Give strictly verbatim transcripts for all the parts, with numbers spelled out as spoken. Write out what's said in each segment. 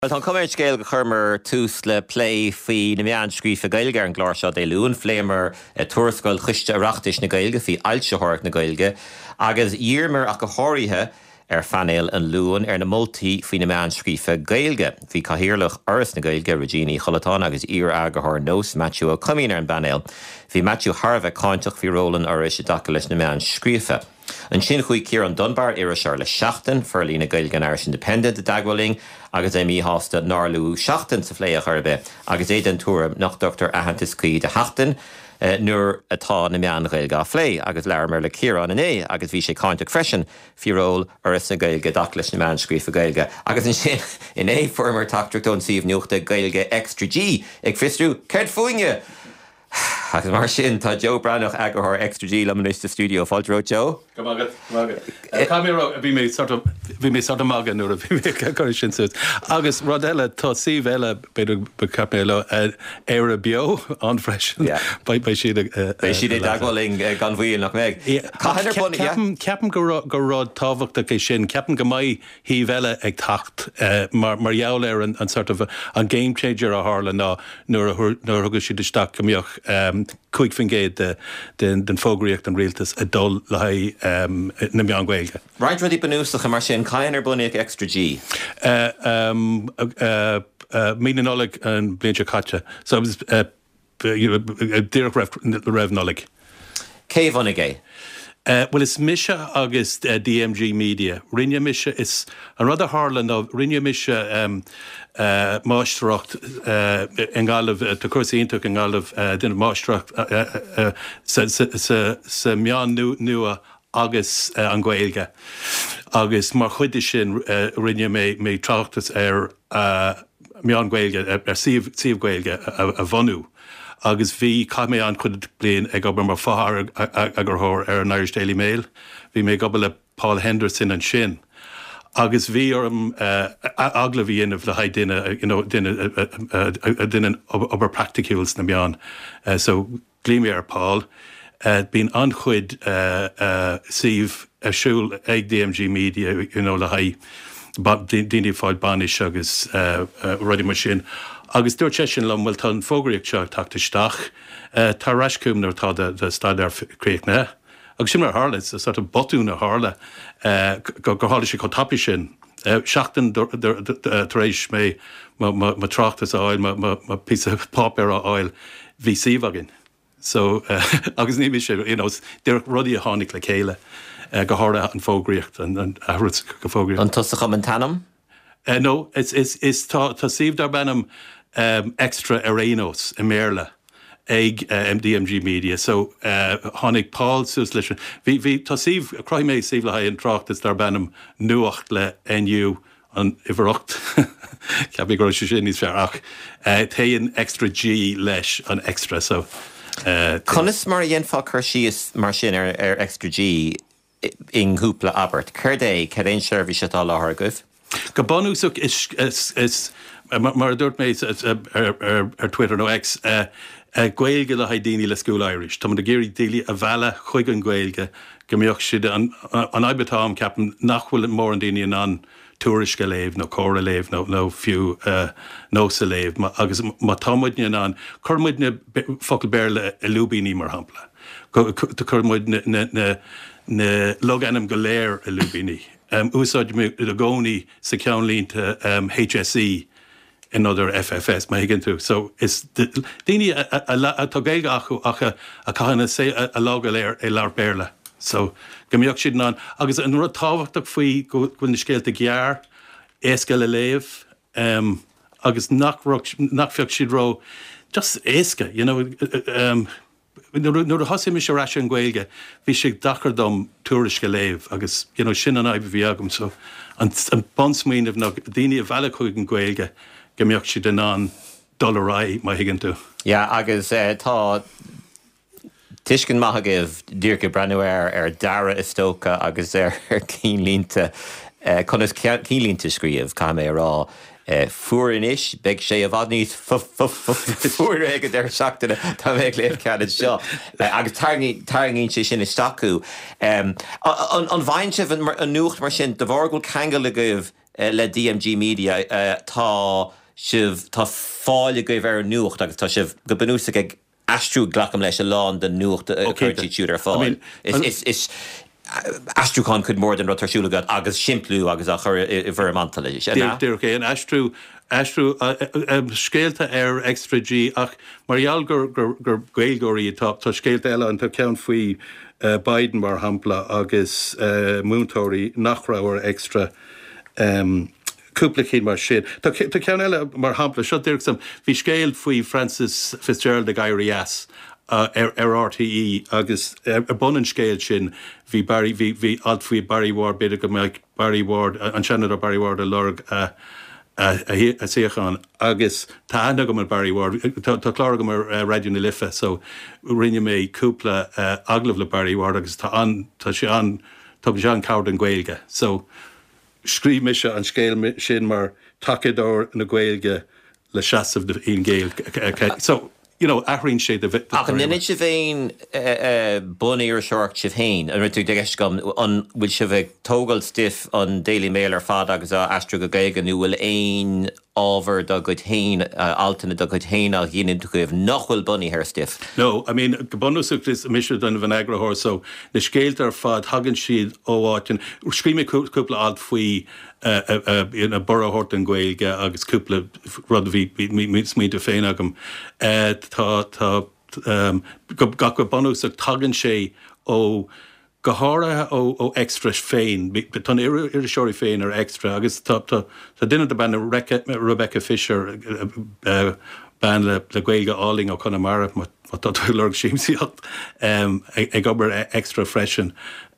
Tá cuméid scéal go churmar tús le play faoi na meán scríofa gailge ar an gláir seo é lún fléimar tuairiscáil chuiste reachtais na gailge faoi ailseoireacht na gailge agus dhiarmar ach go háirithe ar fanéil an lún ar na moltaí faoi na meán scríofa gailge. Bhí cathaoirleach oras na gailge Regina Cholatán agus ír agathar nós Matthew ó Cummín ar an banéil. Bhí Matthew Harveh cáinteach faoi rólan orais i dtaca leis na meán scríofa. An sin chuig Ciarán Dunbar ar seir le seachtain for lína gailge an Irish Independent a dagwalling agus é mí hásta nárlú seachtain sa phléach arbe agus é den túram nach Doctor Ahantas Cuí de Hachtain uh, nuair atá na meán gailge a phlé agus learmar le Ciarán in é agus bhí sé cáinteach freisin firól oras na gailge dach leis na meán scríofa gailge agus an sin in é formar tactrach don síomh nuachta gailge extra G ag fistrú céir fuinge. Agus mar sin tá Joe Brannach agathar extra G le minister studio fáilró Joe. Go mágad, mágad. Camera bhí mé sort of bhí mé sort of mágad nuair a bhí mé chuir sin suas. Agus rud eile tá síomh eile beidir be capéile ar a bio an freisin. Ba siad Ba siad é dagwalling gan bhuiil nach méid. Ceapan go rád tábhachta é sin, ceapan go maiid híomh eile ag tacht mar jaall ar an sort of an game changer a hála ná nuair a thugus siad isteach gombeoch Um, chuig fin géad den, den fógraíocht an rialtas a dul le um, na meán gailge. Right rudí banúsach mar sin caian ar bunaíoch extra G? Uh, um, uh, uh, Mína nolig an blianta caite. So it was uh, díreach raibh nolig. Cé bhanig é? Uh, well, it's Misha agus uh, D M G Media. Rinne Misha is an rud a Harlan of Rinne Misha um, uh, Maastracht uh, in Galv uh, to course intuk in Galv uh, din Maastracht uh, uh, uh, sa sa sa meán nua agus uh, an Gaeilge agus mar chuide sin uh, Rinne me me trachtas ar uh, meán Gaeilge ar uh, siv siv Gaeilge a, a vonu. Agus bhí caimé an chud blion ag obair mar fáthar agur thóir ar an Irish Daily Mail. Bhí mé gobar le Paul Henderson an sin. Agus bhí orm agla bhí inmh le haid duine obair practicals na meán. So glíimi ar Paul. Bhín an chuid síomh siúil ag D M G Media le haid daoine fáil banis agus rudí mar sin. Agus dúirt sé sin lom bhfuil tá fógraíocht seo tactaisteach tá reisciúmnar tá de stad ar créicne. Agus sin mar hála is sort of botún a hála go hála sé chu tapí sin. Seachtain taréis mé má trachtas áil má pí pop ar áil bhí síomh agin. So agus ní sé dearach rudí a tháinig le chéile go hála an fógraíocht an ahrút go fógraíocht. An tosach am an tanam? Uh, no, it's it's it's tá tá síomh dar benam um, extra arenos in Merla ag uh, D M G Media. So uh, Honig Paul sus leis hí hí tá síomh croí mé síomh le haon trachtas dar benam nuacht le N U an ifreacht. Ceapí go sé sin níos fear ach taon extra G leis an extra so. Uh, Conas mar dhéanfá chuir síos mar sin ar ar extra G in húpla Albert. Cur é cad éon seirbhí se tá láthar goibh? Go banúsach is is is mar dúirt méid ar Twitter nó X Gaeilge le haid daoine le School Irish. Tá de géirí daoine a bhealach chuig an Gaeilge go mbeoch siad an an aibetám ceapan nachhfuil mór an daoine an túrisce léamh nó córa léamh nó nó fiú nósa léamh agus má támuidne an churmuidne focail béirle i lúbíní mar hampla. Churmuid na loganam go léir i lúbíní. Um, úsáid mé a gcónaí sa ceann línta um, H S E in other F F S, mai higann tú. So is daoine tá gaige acu acha a caihanna sé a lága léir é lear béirle. So go mbeoch siad ná agus an rud tábhachtach faoi go na scéalta gear éasca le léamh um, agus nach feocht siad ró just éasca, you know, um, nuair a thosaí mis ráise an Gaeilge, bhí sé dachar dom túrisce léamh agus sin an aibh bhí agam so an bonsmaoinmh ná daoine a bhealach chuig an Gaeilge go mbeoch siad den an dollará mai higann tú. Ja, agus tá tuiscin maithagibh Dúrca Brenuair ar dara istócha agus ar cínlínta chunas cínlínta scríomh cá mé rá. Fuair inis, beag sé a bhd níos fuair aige d ar seachtainna tá bhéh léamh cead seo. Agus targaíonn sé sin is staú. An bhainteamh an nuacht mar sin de bhargúil cheangail le goibh le D M G Media tá sibh tá fáile go bhar nuacht agus tá sibh go banúsa ag astrú glacham leis a lán den nuacht a chuirtí túúr fáil. Is astrúán chud mór den rotarsúlagad agus siimplú agus a chur i bhar mantal leis. Dúir cé an astrú astrú scéalta ar extra G ach marall gur gur gailgóirí tá tá scéalta eile an tá ceann faoi Biden mar hampla agus múntóirí nachráhar extra cúpla chéad mar sin. Tá ceann eile mar hampla seo dúir sam bhí scéal faoi Francis Fitzgerald de Gairy as ar R T E agus ar bonan scéal sin bhí Barry bhí alt faoi Barry Ward beidir go mbeidh Barry Ward an seanad Barry Ward a lorg a a séchan agus tá anna go mar Barry Ward tá chlár go mar radio na lifa so rinne mé cúpla aglah le Barry Ward agus tá an tá sé an tá sé an cabhar an Gaeilge so scríb me se an scéal sin mar takeador na Gaeilge le seasamh de on Gaeilge so you know, ahrín sé de bit. Ach, nid se féin bunaí ar seocht se féin, an ritú de gom an bhfuil se bheith tógal stiff an Daily Mail ar fad agus a Astra go Gaeilge nu bhfuil ein ábhar do go thain altainna do go thain a dhéanaan tú goibh nachhfuil bunaí ar stiff. No, I mean, go bonúsach is misisiú don Vinegra hor so na scéalta ar fad hagann siad óháin scríime cúpla alt faoi in a borough hort an Gaeilge agus cúpla rud bhí smíad féin agam tá tá ga go bonúsach tagann sé ó go háirithe ó ó extra féin tá ar seoirí féin ar extra agus tá tá duine de ban Rebecca Fisher ban le le Gaeilge áling ó Connemara má tá lorg síimsíocht ag obair extra freisin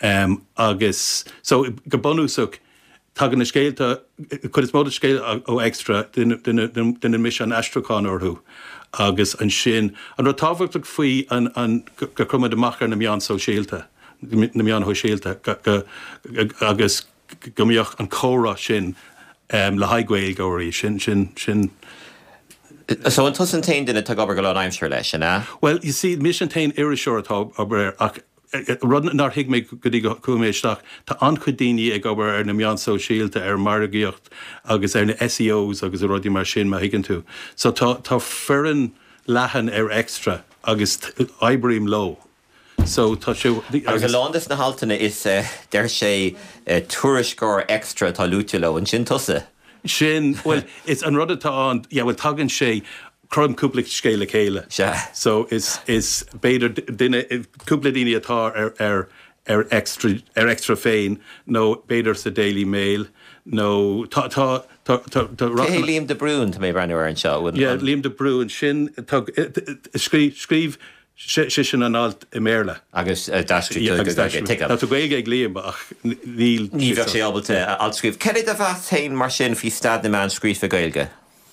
agus so go bonúsach tagan na scéalta chud is mód scéal ó extra duine mis an astracán orthú agus an sin an ru táhachtach faoi an an go cumad amachar na meán sóisialta na meán hóisialta agus go mbeadh an córa sin le haidhgailgóirí sin sin sin So an tusan tain duine tá gobar go le aimseir leis na? Well, you see, mis an tain ar seoirtá aber ach rud nar hiig mé go dtí cuaméisteach tá anchudíine ag gobar ar na meán sóisialta ar margaíocht agus ar na S E Os agus a rudí mar sin má higann tú. So tá tá fearan lehan ar extra agus eibríim lo. So tá siú agus a lándas na haltainna is deir sé tuairiscóir extra tá lúte le an sin tusa. Sin, well, it's an rud atá an, yeah, well, tagann sé crum cúpla scéile céile. So is is beidir duine cúpla daoine atá ar ar ar extra ar extra féin, no beidir sa Daily Mail, no tá tá tá tá Cé Liam de Brún tá mé breanú ar an seo. Yeah, Liam de Brún sin tá scríb scríb sin an alt i méle. Agus dastri Tá tú Gaeilge ag líam ach níl ní bheadh sé ábalta altscríb. Cead a bheith tain mar sin fí stad na meán scríb a Gaeilge?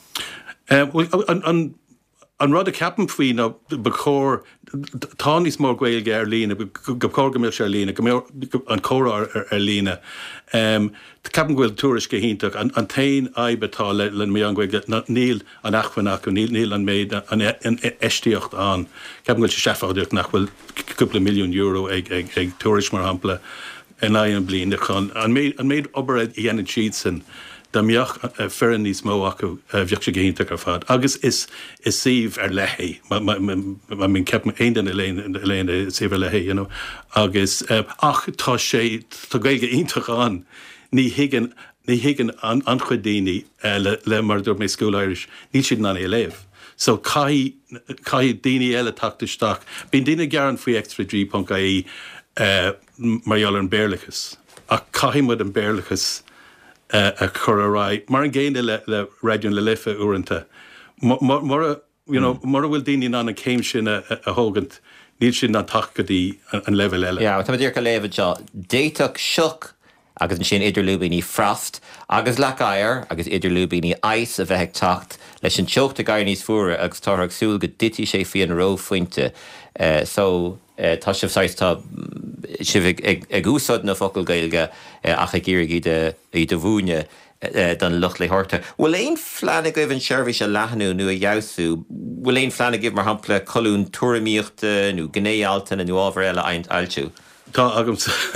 An rud a ceapan faoin na becór tá níos mór Gaeilge ar lína go cór go mbeadh sé ar lína go an córa ar lína. Tá ceapan bhfuil túris go híntaach an tain aibetá le le mé an Gaeilge níl an achfanach níl níl an méid an eistíocht an. Ceapan bhfuil sé seafáideach nach bhfuil cúpla milliún euro ag ag túris mar hampla in an bliana chun an méid an méid obair a dhéanaan siad san da mbeadh fearan níos mó acu bheadh sé géntaach ar fad. Agus is is síomh ar leithé, mín ceapan aon den léana síomh ar leithé, you know. Agus ach tá sé tá Gaeilge iontaach an ní higann ní higann an chudaoine le le mar dúirt mé School Irish, ní siad ná é léamh. So cai cai daoine eile tactaisteach. Bíonn daoine gearan faoi extra G punt I E marall an béirlachas. Ach caiimid an béirlachas a chur ará. Mar an ggéine le le radioún le lifa uaireanta. Mar you know, mar bhfuil daoine ná an céim sin a thógant, níl sin ná tachcadaí an level eile. Ja, tá dtíir go léomh seo déiteach seach agus an sin idirlúbíní frost, agus le gaiir agus idirlúbíní ice a bheith tacht leis an teocht a gaiir níos fuaire agus táthach súil go dití sé fí an ró fointe. So tá sibh sáis tá sibh ag úsad na focail Gaeilge ach ag iarg i do bhúne don lucht le horta. Bhfuil éon phleanna goibh an seirbhís a leathanú nu a dheasú, bhfuil éon phleanna goibh mar hampla colún tuairimíochta nó gnéaltainna nó ábhar eile aint ailtiú? Tá agam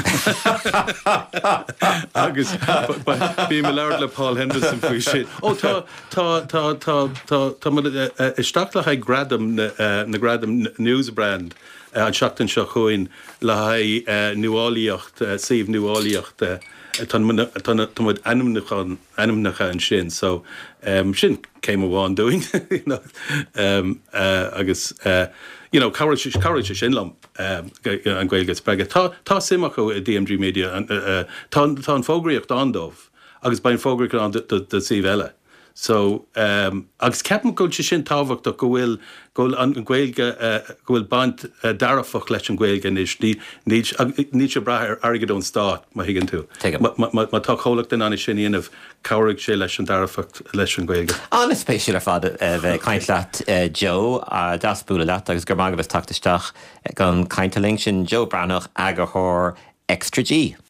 agus bí me leir le Paul Henderson faoi sin. Ó tá tá tá tá tá tá isteach le ha gradam na gradam newsbrand an seachtain seo chuin le ha nuáíocht sih nuáíocht Tá animnachan animnacha an sin, so um, sin came a bháin doing, you know, um, uh, agus uh, you know, courage courage sin lam um, an Gaeilge sprege. Tá tá simach o D M G Media an uh, tá tá an fógraíocht andómh agus bain fógraíocht an de sih eile. So um, agus ceapan go sin táhacht go bhfuil go an Gaeilge uh, go bhfuil bant uh, darafach leis an Gaeilge níos ní ní se brath airgad ón stát má higann tú. Má tá cholacht den anna sin íanamh cabhairg sé leis an darafacht leis an Gaeilge. An is spéisiúil ar fad bheith caint leat Joe a dasbúla leat agus gur mágah tactaisteach gan cainteling sin Joe Branoch agur thór Extra G.